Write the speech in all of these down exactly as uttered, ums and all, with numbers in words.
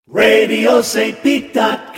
radio st pete dot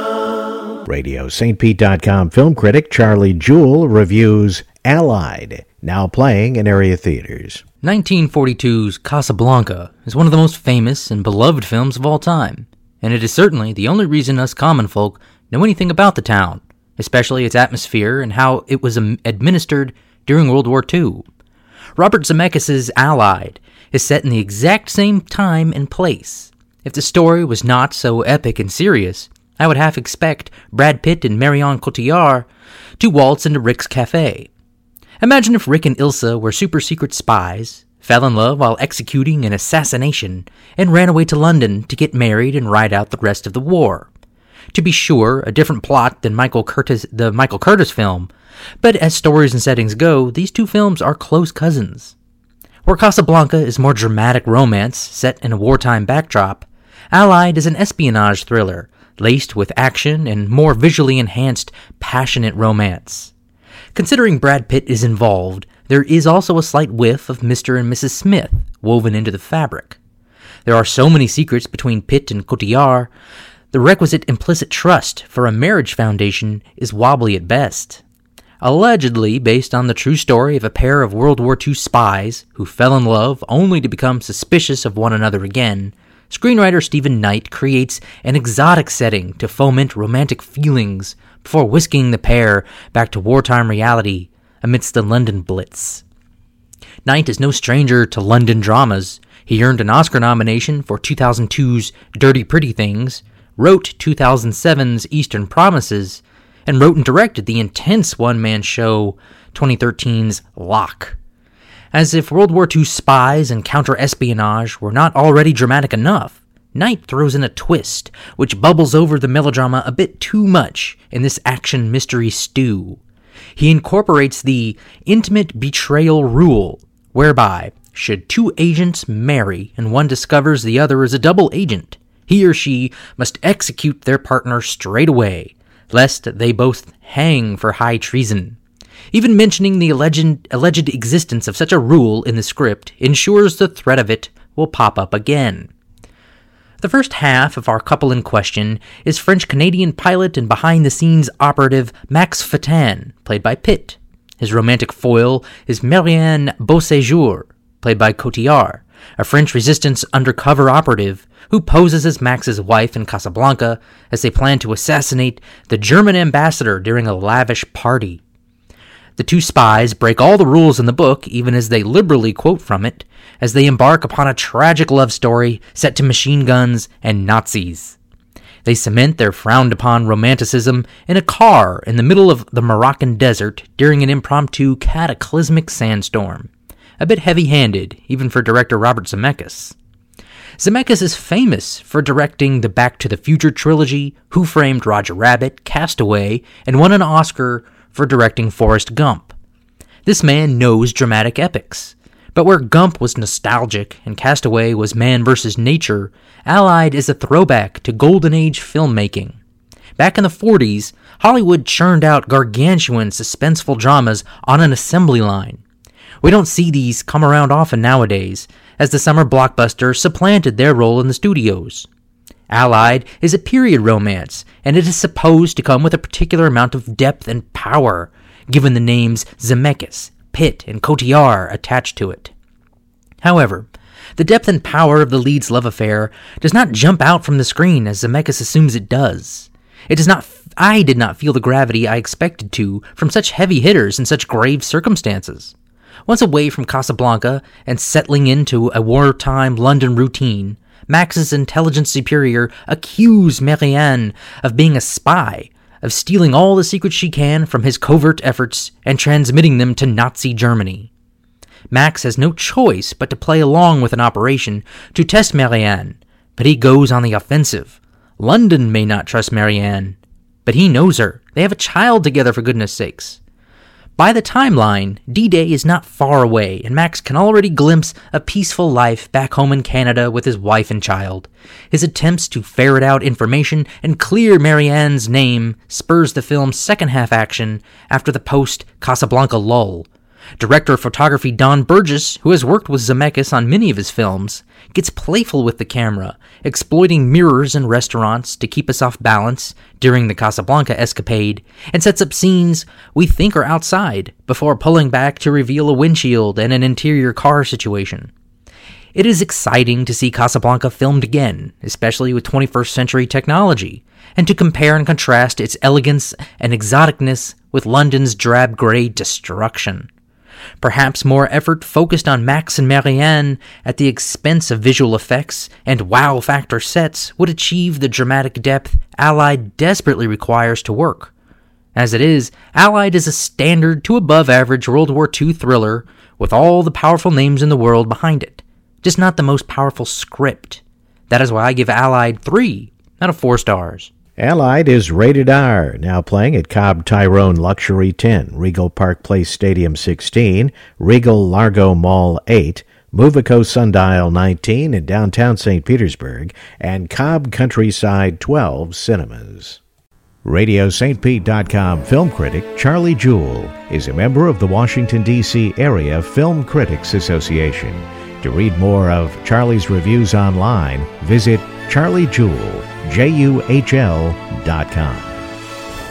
com. radio st pete dot com film critic Charlie Jewell reviews Allied, now playing in area theaters. nineteen forty-two's Casablanca is one of the most famous and beloved films of all time, and it is certainly the only reason us common folk know anything about the town, especially its atmosphere and how it was um, administered during World War Two. Robert Zemeckis' Allied is set in the exact same time and place. If the story was not so epic and serious, I would half expect Brad Pitt and Marion Cotillard to waltz into Rick's Cafe. Imagine if Rick and Ilsa were super-secret spies, fell in love while executing an assassination, and ran away to London to get married and ride out the rest of the war. To be sure, a different plot than Michael Curtis, the Michael Curtis film, but as stories and settings go, these two films are close cousins. Where Casablanca is more dramatic romance set in a wartime backdrop, Allied is an espionage thriller, laced with action and more visually enhanced, passionate romance. Considering Brad Pitt is involved, there is also a slight whiff of Mister and Missus Smith woven into the fabric. There are so many secrets between Pitt and Cotillard, the requisite implicit trust for a marriage foundation is wobbly at best. Allegedly based on the true story of a pair of World War Two spies who fell in love only to become suspicious of one another again, screenwriter Stephen Knight creates an exotic setting to foment romantic feelings before whisking the pair back to wartime reality amidst the London Blitz. Knight is no stranger to London dramas. He earned an Oscar nomination for two thousand two's Dirty Pretty Things, wrote two thousand seven's Eastern Promises, and wrote and directed the intense one-man show twenty thirteen's Locke. As if World War Two spies and counter-espionage were not already dramatic enough, Knight throws in a twist, which bubbles over the melodrama a bit too much in this action mystery stew. He incorporates the intimate betrayal rule, whereby, should two agents marry and one discovers the other is a double agent, he or she must execute their partner straight away, lest they both hang for high treason. Even mentioning the alleged, alleged existence of such a rule in the script ensures the threat of it will pop up again. The first half of our couple in question is French-Canadian pilot and behind-the-scenes operative Max Fatin, played by Pitt. His romantic foil is Marianne Beauséjour, played by Cotillard, a French resistance undercover operative who poses as Max's wife in Casablanca as they plan to assassinate the German ambassador during a lavish party. The two spies break all the rules in the book, even as they liberally quote from it, as they embark upon a tragic love story set to machine guns and Nazis. They cement their frowned-upon romanticism in a car in the middle of the Moroccan desert during an impromptu cataclysmic sandstorm. A bit heavy-handed, even for director Robert Zemeckis. Zemeckis is famous for directing the Back to the Future trilogy, Who Framed Roger Rabbit, Castaway, and won an Oscar for directing Forrest Gump. This man knows dramatic epics, but where Gump was nostalgic and Castaway was man versus nature, Allied is a throwback to Golden Age filmmaking. Back in the forties, Hollywood churned out gargantuan, suspenseful dramas on an assembly line. We don't see these come around often nowadays, as the summer blockbuster supplanted their role in the studios. Allied is a period romance, and it is supposed to come with a particular amount of depth and power, given the names Zemeckis, Pitt, and Cotillard attached to it. However, the depth and power of the lead's love affair does not jump out from the screen as Zemeckis assumes it does. It does not. I did not feel the gravity I expected to from such heavy hitters in such grave circumstances. Once away from Casablanca and settling into a wartime London routine, Max's intelligence superior accused Marianne of being a spy, of stealing all the secrets she can from his covert efforts and transmitting them to Nazi Germany. Max has no choice but to play along with an operation to test Marianne, but he goes on the offensive. London may not trust Marianne, but he knows her. They have a child together, for goodness sakes. By the timeline, D-Day is not far away, and Max can already glimpse a peaceful life back home in Canada with his wife and child. His attempts to ferret out information and clear Marianne's name spurs the film's second-half action after the post-Casablanca lull, Director of photography Don Burgess, who has worked with Zemeckis on many of his films, gets playful with the camera, exploiting mirrors in restaurants to keep us off balance during the Casablanca escapade, and sets up scenes we think are outside before pulling back to reveal a windshield and an interior car situation. It is exciting to see Casablanca filmed again, especially with twenty-first century technology, and to compare and contrast its elegance and exoticness with London's drab grey destruction. Perhaps more effort focused on Max and Marianne at the expense of visual effects and wow factor sets would achieve the dramatic depth Allied desperately requires to work. As it is, Allied is a standard to above average World War Two thriller with all the powerful names in the world behind it, just not the most powerful script. That is why I give Allied three out of four stars. Allied is rated R, now playing at Cobb Tyrone Luxury ten, Regal Park Place Stadium sixteen, Regal Largo Mall eight, Movico Sundial nineteen in downtown Saint Petersburg, and Cobb Countryside twelve cinemas. Radio Saint Pete dot com film critic Charlie Jewell is a member of the Washington, D C Area Film Critics Association. To read more of Charlie's reviews online, visit Charlie Jewell, J U H L dot com.